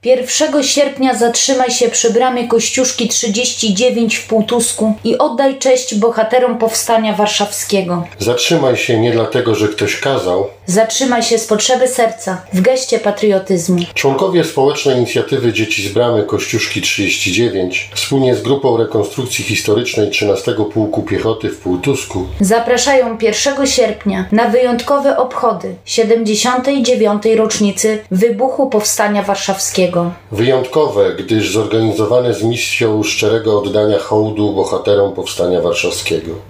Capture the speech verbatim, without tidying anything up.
Pierwszego sierpnia zatrzymaj się przy bramie Kościuszki trzydzieści dziewięć w Półtusku i oddaj cześć bohaterom Powstania Warszawskiego. Zatrzymaj się nie dlatego, że ktoś kazał. Zatrzymaj się z potrzeby serca, w geście patriotyzmu. Członkowie Społecznej Inicjatywy Dzieci z Bramy Kościuszki trzydzieści dziewięć wspólnie z Grupą Rekonstrukcji Historycznej trzynastego Pułku Piechoty w Półtusku zapraszają pierwszego sierpnia na wyjątkowe obchody siedemdziesiątej dziewiątej rocznicy wybuchu Powstania Warszawskiego. Wyjątkowe, gdyż zorganizowane z misją szczerego oddania hołdu bohaterom Powstania Warszawskiego.